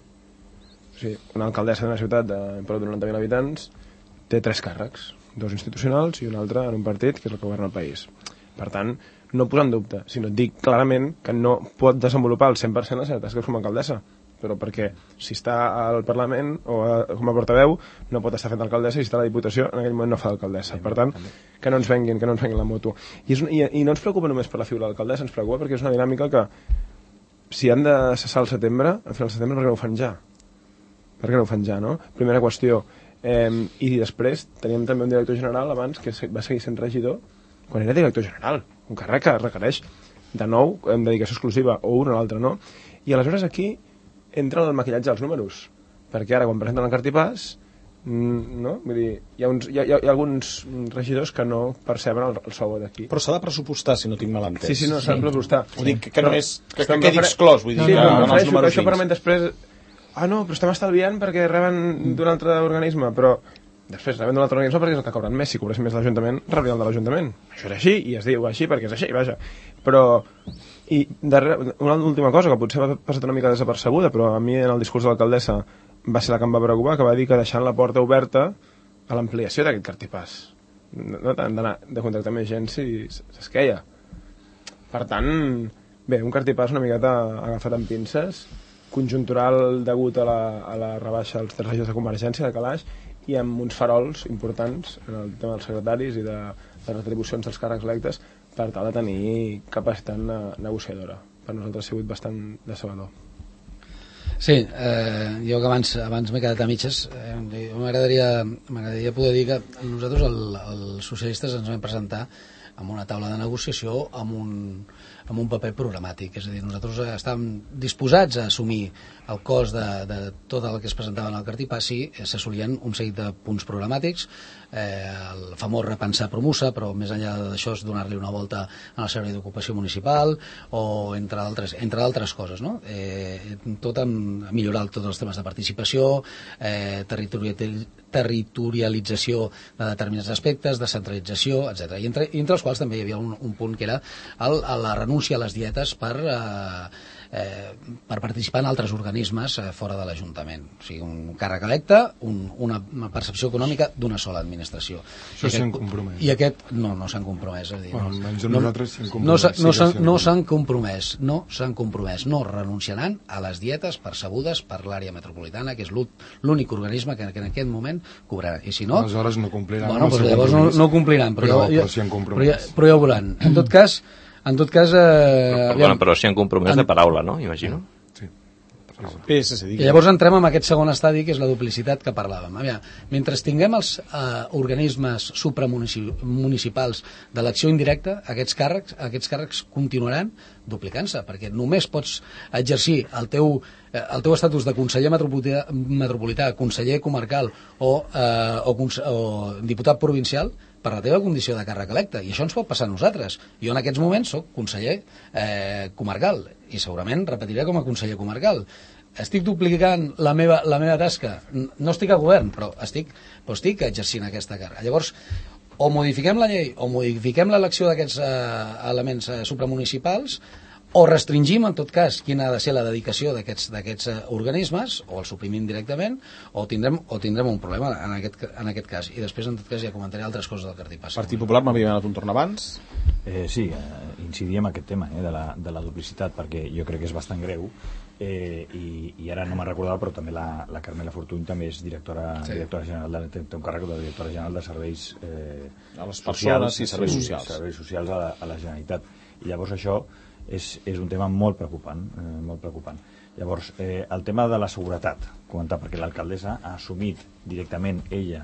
O sigui, una alcaldessa d'una ciutat de prop de noranta mil habitants té tres càrrecs, dos institucionals i un altre en un partit que és el que governa el país. Per tant, no posar en dubte, sinó dir clarament que no pot desenvolupar el cent per cent les seves tasques com a alcaldessa, però perquè si està al Parlament o a, com a portaveu no pot estar fent d'alcaldessa i si està a la Diputació en aquell moment no fa d'alcaldessa. Per tant, que no ens venguin, que no ens venguin la moto. I, és, i, i no ens preocupa només per la figura de l'alcaldessa, ens preocupa perquè és una dinàmica que si han de cessar al setembre, al final del setembre, per què no ho fan ja? Per què no ho fan ja, no? Primera qüestió. Eh, I després teníem també un director general abans que va seguir sent regidor quan era director general, un càrrec que requereix de nou en dedicació exclusiva o un o l'altre, no? I aleshores aquí entra el maquillatge dels números, perquè ara quan presenten el cartipàs, no? Vull dir, hi ha, uns, hi ha, hi ha alguns regidors que no perceben el, el sou d'aquí. Però s'ha de pressupostar, si no tinc mal entès. Sí, sí, no, s'ha de pressupostar. Vull dir que, que no és... que, que quedi exclòs, vull dir, sí, que no, en els números això permet després... Ah, no, però estem estalviant perquè reben d'un altre organisme, però després reben d'un altre organisme perquè és el que cobren més. Si cobressin més l'Ajuntament, rebrien de l'Ajuntament. Això és així, i es diu així perquè és així, vaja. Però, i darrere, una última cosa que potser va passar una mica desapercebuda, però a mi en el discurs de l'alcaldessa va ser la que em va preocupar, que va dir que deixant la porta oberta a l'ampliació d'aquest cartipàs. No tant d'anar de contractar més gent si s'esqueia. Per tant, bé, un cartipàs una miqueta agafat amb pinces, conjuntural degut a la, a la rebaixa dels tres regidors de Convergència, de calaix, i amb uns farols importants en el tema dels secretaris i de les retribucions dels càrrecs electes per tal de tenir capacitat negociadora. Per nosaltres ha sigut bastant decebedor. Sí, eh, jo que abans, abans m'he quedat a mitges, eh, m'agradaria m'agradaria poder dir que nosaltres, el, els socialistes, ens vam presentar amb una taula de negociació amb un, amb un paper programàtic, és a dir, nosaltres estàvem disposats a assumir el cost de, de tot el que es presentava en el cartipàs si s'assolien un seguit de punts programàtics, eh, el famós repensar Promusa, però més enllà d'això és donar-li una volta al servei d'ocupació municipal o entre d'altres entre d'altres coses, no? Eh, tot en millorar tots els temes de participació, eh, territorial, territorialització de determinats aspectes, descentralització, etcètera. I entre, i entre els quals també hi havia un, un punt que era el, la renúncia a les dietes per, eh, eh, per participar en altres organismes eh, fora de l'Ajuntament. O sigui, un càrrec electe, un, una, una percepció econòmica d'una sola administració. Això s'han compromès. I aquest, no, no s'han compromès. És a dir, bueno, almenys no, nosaltres s'han compromès. No, no, sí no s'han compromès, no s'han compromès, no renunciaran a les dietes percebudes per l'àrea metropolitana, que és l'únic organisme que en aquest moment cobrarà. I si no... Aleshores no compliran. Bueno, doncs llavors no, no compliran, però, però, ja, però s'hi han compromès. Però ja, però ja ho veuran. En tot cas... En tot cas... Eh, però, perdona, però s'hi han compromès en... de paraula, no? Imagino. Sí. Sí, sí, sí, I llavors entrem en aquest segon estadi, que és la duplicitat que parlàvem. Aviam, mentre tinguem els eh, organismes supramunicipals d'elecció indirecta, aquests càrrecs, aquests càrrecs continuaran duplicant-se, perquè només pots exercir el teu, eh, el teu estatus de conseller metropolità, metropolità conseller comarcal o, eh, o, o diputat provincial per la teva condició de càrrec electe, i això ens pot passar a nosaltres. Jo en aquests moments soc conseller eh, comarcal, i segurament repetiré com a conseller comarcal. Estic duplicant la meva, la meva tasca, no estic a govern, però estic, però estic exercint aquesta càrrega. Llavors, o modifiquem la llei, o modifiquem l'elecció d'aquests eh, elements eh, supramunicipals, o restringim, en tot cas, quina ha de ser la dedicació d'aquests uh, organismes, o el suprimim directament, o tindrem, o tindrem un problema en aquest, en aquest cas. I després, en tot cas, ja comentaré altres coses del cartipàs. Partit Popular, m'havia donat un torn abans. Eh, sí, eh, incidir en aquest tema eh, de, la, de la duplicitat, perquè jo crec que és bastant greu, eh, i, i ara no me'n recordava, però també la, la Carmela Fortuny també és directora, sí. directora general, de, té, té un càrrec de directora general de serveis eh, a les persones socials, i serveis socials. Serveis socials a la, a la Generalitat. I llavors això és, és un tema molt preocupant, eh, molt preocupant. Llavors, eh, el tema de la seguretat, comentar, perquè l'alcaldessa ha assumit directament ella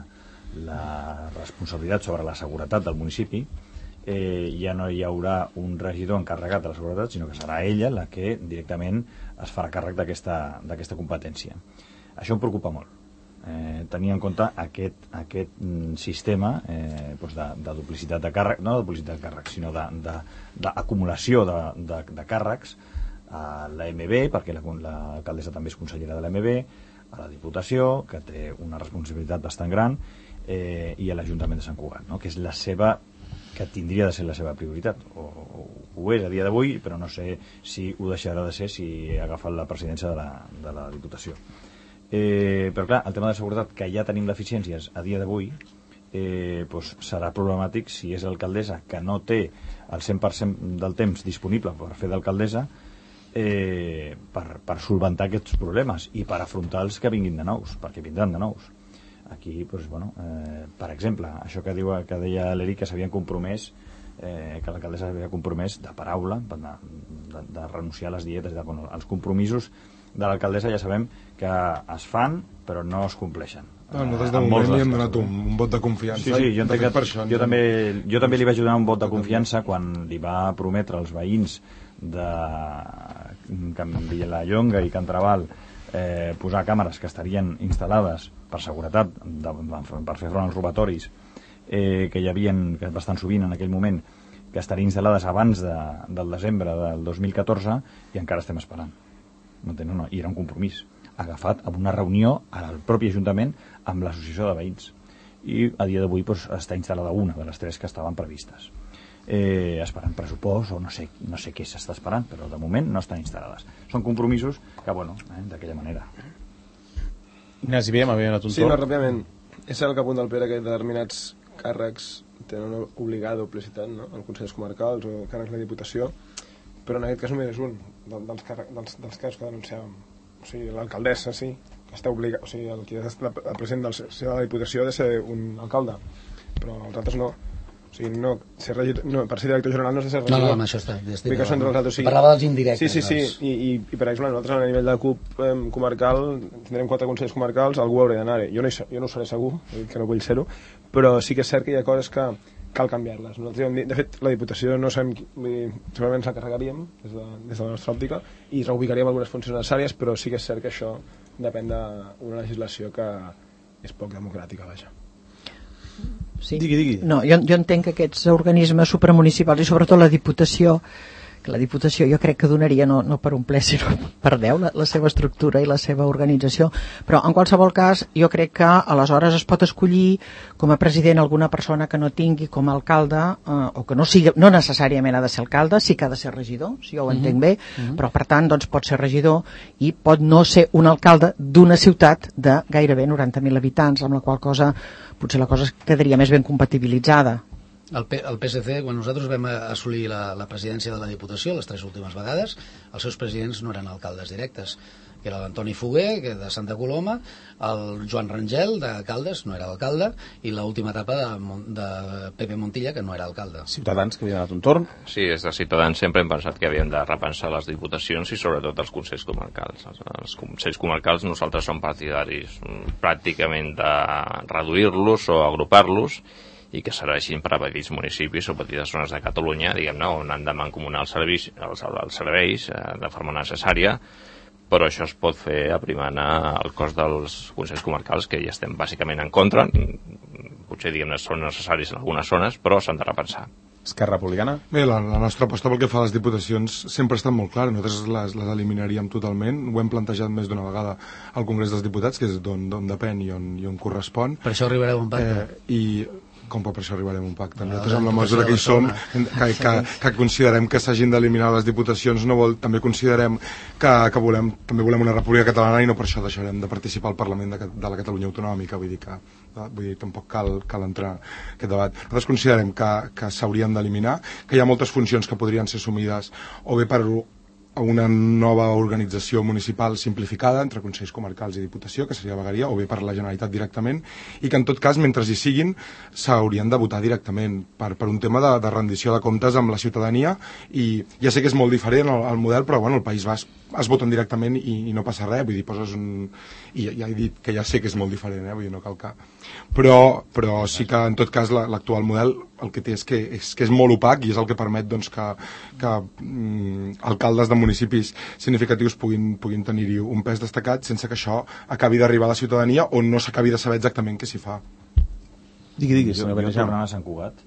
la responsabilitat sobre la seguretat del municipi, eh, ja no hi haurà un regidor encarregat de la seguretat, sinó que serà ella la que directament es farà càrrec d'aquesta d'aquesta competència. Això em preocupa molt. Eh, tenir en compte aquest, aquest mm, sistema eh, doncs de, de duplicitat de càrrec, no de duplicitat de càrrec, sinó d'acumulació de, de, de, de, de càrrecs a l'A M B, perquè l'alcaldessa també és consellera de l'A M B, a la Diputació, que té una responsabilitat bastant gran, eh, i a l'Ajuntament de Sant Cugat, no? Que és la seva que tindria de ser la seva prioritat, o, o ho és a dia d'avui, però no sé si ho deixarà de ser si ha agafat la presidència de la, de la Diputació. Eh, però clar, el tema de seguretat, que ja tenim deficiències a dia d'avui, eh, doncs serà problemàtic si és l'alcaldessa que no té el cent per cent del temps disponible per fer d'alcaldessa, eh, per, per solventar aquests problemes i per afrontar els que vinguin de nous, perquè vindran de nous. Aquí, doncs, bueno, eh, per exemple, això que, diu, que deia l'Eric, que s'havien compromès, eh, que l'alcaldessa s'havia compromès de paraula, de, de, de renunciar a les dietes, de, bueno, els compromisos de l'alcaldessa ja sabem que es fan però no es compleixen. No, nosaltres de moment li hem donat un, un vot de confiança. Sí, sí, jo, que, per això, jo, també, jo també li vaig donar un vot de confiança quan li va prometre als veïns de Can Vilallonga i Can Trabal eh, posar càmeres que estarien instal·lades per seguretat, de, per fer front als robatoris eh, que hi havia que bastant sovint en aquell moment, que estarien instal·lades abans de, del desembre del dos mil catorze, i encara estem esperant. No, no, no, i era un compromís agafat amb una reunió al propi Ajuntament amb l'associació de veïns, i a dia d'avui doncs, està instal·lada una de les tres que estaven previstes, eh, esperant pressupost o no sé, no sé què s'està esperant, però de moment no estan instal·lades. Són compromisos que, bueno, eh, d'aquella manera. Ignasi, bé, m'havia anat un sí, torn. Sí, no, ràpidament. És el que apunta el Pere, que determinats càrrecs tenen una obligada duplicitat, no?, en consells comarcals o càrrecs de Diputació, però en aquest cas només és un dels, càrrecs, dels, dels casos que denunciàvem. O sigui, l'alcaldessa, sí, que està obligat, o sigui, el que és el president del, de la Diputació ha de ser un alcalde, però els altres no. O sigui, no, ser regidor, no, per ser director general no has de ser regidor. No, no, no, això està. Vull que són els altres, o sigui, parlava dels indirectes. Sí, sí, sí, I, i, i per exemple, nosaltres a nivell de C U P eh, comarcal tindrem quatre consells comarcals, algú haurà d'anar-hi. Jo, no hi, jo no ho seré segur, que no vull ser-ho, però sí que és cert que hi ha coses que cal canviar-les. Nosaltres, de fet, la Diputació no sabem, segurament ens l'encarregaríem des, de, des de la nostra òptica i reubicaríem algunes funcions necessàries, però sí que és cert que això depèn d'una legislació que és poc democràtica, vaja. Sí. Digui, digui. No, jo, jo entenc que aquests organismes supramunicipals i sobretot la Diputació, que la Diputació jo crec que donaria no, no per un ple sinó per deu la, la seva estructura i la seva organització, però en qualsevol cas jo crec que aleshores es pot escollir com a president alguna persona que no tingui com a alcalde eh, o que no sigui, no necessàriament ha de ser alcalde, sí que ha de ser regidor, si jo ho entenc bé, uh-huh. però per tant doncs pot ser regidor i pot no ser un alcalde d'una ciutat de gairebé noranta mil habitants, amb la qual cosa potser la cosa quedaria més ben compatibilitzada. El, P, el P S C, quan nosaltres vam assolir la, la presidència de la Diputació les tres últimes vegades, els seus presidents no eren alcaldes directes, que era l'Antoni Foguer, que de Santa Coloma, el Joan Rangel, de Caldes, no era alcalde, i l'última etapa de, de Pepe Montilla, que no era alcalde. Ciutadans, que havien anat un torn. Sí, des de Ciutadans sempre hem pensat que havíem de repensar les diputacions i sobretot els consells comarcals. Els, els consells comarcals nosaltres som partidaris pràcticament de reduir-los o agrupar-los i que serveixin per a petits municipis o petites zones de Catalunya, diguem-ne, on han de mancomunar els serveis, els, els serveis eh, de forma necessària, però això es pot fer aprimant el cost dels consells comarcals, que ja estem bàsicament en contra, potser diguem-ne són necessaris en algunes zones, però s'han de repensar. Esquerra Republicana? Bé, la, la nostra aposta pel que fa a les diputacions sempre ha estat molt clara. Nosaltres les, les eliminaríem totalment. Ho hem plantejat més d'una vegada al Congrés dels Diputats, que és d'on depèn i on, i on correspon. Per això arribareu a un pacte. Eh, I com per això arribarem a un pacte. Nosaltres, amb la mesura que hi som, que, que, que considerem que s'hagin d'eliminar les diputacions, no vol, també considerem que, que volem, també volem una república catalana i no per això deixarem de participar al Parlament de, de la Catalunya Autonòmica. Vull dir que vull dir, tampoc cal, cal entrar en aquest debat. Nosaltres considerem que, que s'haurien d'eliminar, que hi ha moltes funcions que podrien ser assumides o bé per a una nova organització municipal simplificada entre consells comarcals i diputació, que seria vegueria, o bé per la Generalitat directament, i que en tot cas, mentre hi siguin, s'haurien de votar directament per, per un tema de, de rendició de comptes amb la ciutadania, i ja sé que és molt diferent el, el model, però bueno, el País Basc es voten directament i, i no passa res, vull dir, poses un... I ja he dit que ja sé que és molt diferent, eh? Vull dir, no cal que... Però, però sí que, en tot cas, l'actual model el que té és que, és que és molt opac i és el que permet doncs, que, que mm, alcaldes de municipis significatius puguin, puguin tenir-hi un pes destacat sense que això acabi d'arribar a la ciutadania o no s'acabi de saber exactament què s'hi fa. Digui, digui, jo, jo tornant a Sant Cugat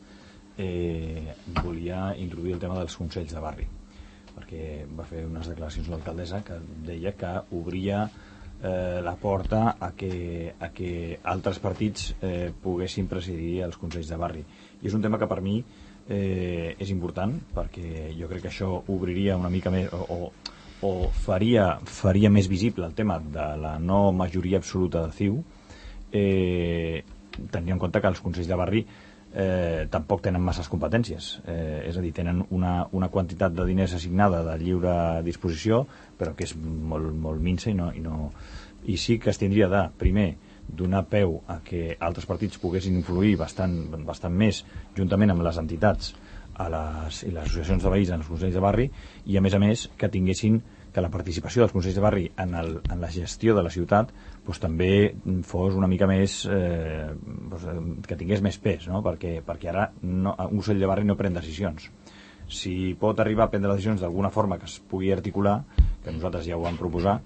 eh, volia introduir el tema dels consells de barri, perquè va fer unes declaracions l'alcaldessa que deia que obria eh, la porta a que, a que altres partits eh, poguessin presidir els consells de barri, i és un tema que per mi eh, és important, perquè jo crec que això obriria una mica més o, o, o faria, faria més visible el tema de la no majoria absoluta de C I U, eh, tenint en compte que els consells de barri eh, tampoc tenen masses competències, eh, és a dir, tenen una, una quantitat de diners assignada de lliure disposició, però que és molt, molt minsa i, no, i, no, i sí que es tindria de, primer, donar peu a que altres partits poguessin influir bastant, bastant més juntament amb les entitats a les, i les associacions de veïns en els consells de barri, i a més a més que tinguessin que la participació dels consells de barri en, el, en la gestió de la ciutat doncs, també fos una mica més eh, doncs, que tingués més pes, no? perquè, perquè ara no, un consell de barri no pren decisions. Si pot arribar a prendre decisions d'alguna forma que es pugui articular, que nosaltres ja ho vam proposar,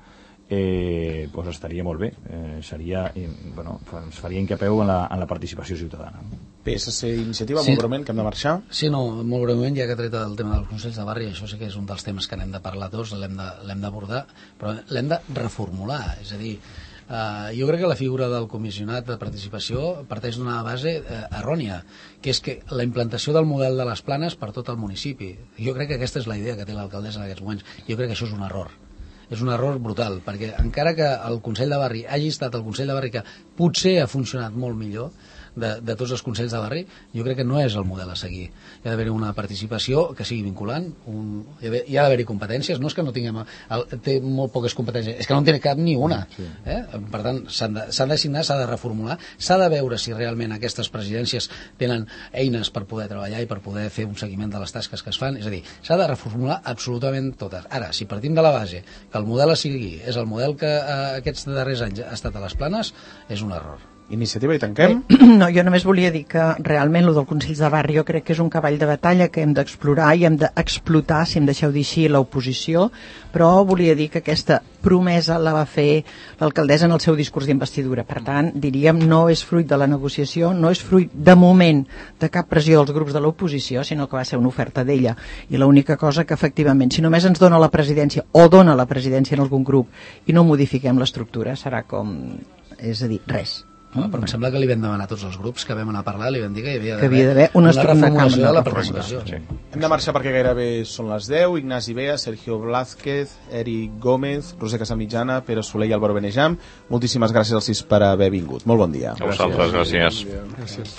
eh, doncs estaria molt bé, eh, seria, eh, bueno, ens faria incapeu en la, en la participació ciutadana. P S C Iniciativa, sí. Molt breument, que hem de marxar. Sí, no, molt breument, ja que ha tret el tema dels consells de barri, això sí que és un dels temes que n'hem de parlar tots, l'hem d'abordar, però l'hem de reformular, és a dir, eh, jo crec que la figura del comissionat de participació parteix d'una base eh, errònia, que és que la implantació del model de les planes per tot el municipi. Jo crec que aquesta és la idea que té l'alcaldessa en aquests moments. Jo crec que això és un error. És un error brutal, perquè encara que el Consell de Barri hagi estat el Consell de Barri que potser ha funcionat molt millor de, de tots els consells de barri, jo crec que no és el model a seguir. Hi ha d'haver una participació que sigui vinculant, un, hi ha d'haver-hi competències, no és que no tinguem, el, té molt poques competències, és que no en té cap ni una. Eh? Per tant, s'han d'assignar, s'ha de reformular, s'ha de veure si realment aquestes presidències tenen eines per poder treballar i per poder fer un seguiment de les tasques que es fan, és a dir, s'ha de reformular absolutament totes. Ara, si partim de la base que el model a seguir és el model que eh, aquests darrers anys ha estat a les planes, és un error. Iniciativa i tanquem. No, jo només volia dir que realment el del Consell de Barri jo crec que és un cavall de batalla que hem d'explorar i hem d'explotar, si em deixeu dir així, l'oposició, però volia dir que aquesta promesa la va fer l'alcaldessa en el seu discurs d'investidura. Per tant, diríem, no és fruit de la negociació, no és fruit de moment de cap pressió dels grups de l'oposició, sinó que va ser una oferta d'ella. I l'única cosa que efectivament, si només ens dona la presidència o dona la presidència en algun grup i no modifiquem l'estructura, serà com, és a dir, res. No, però em sembla que li vam demanar a tots els grups que vam anar a parlar, li vam dir que hi havia d'haver una, una reformulació de la participació. Sí. Hem de marxar perquè gairebé són les deu. Ignasi Bea, Sergio Blázquez, Eric Gómez, Roser Casamitjana, Pere Soler i Álvaro Benejam. Moltíssimes gràcies als sis per haver vingut. Molt bon dia. A vosaltres, gràcies. Gràcies.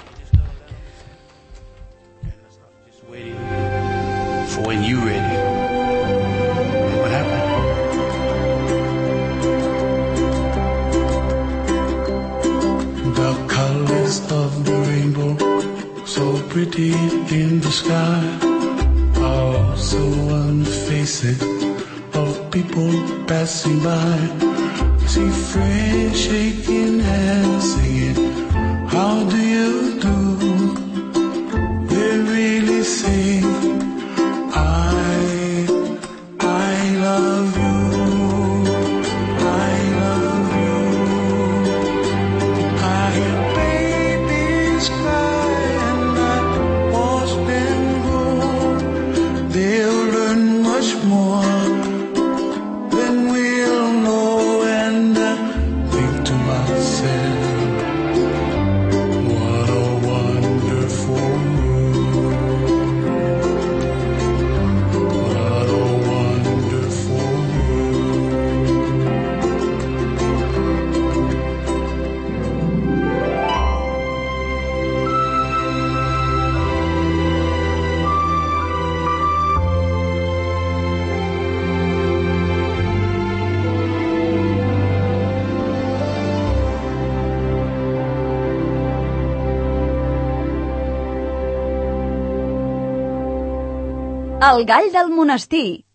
For when you ready. What happened? The colors of the rainbow, so pretty in the sky, are also on the faces of people passing by. See friends shaking hands, singing, how do you do? They really say, I, I love you. El gall del monestir.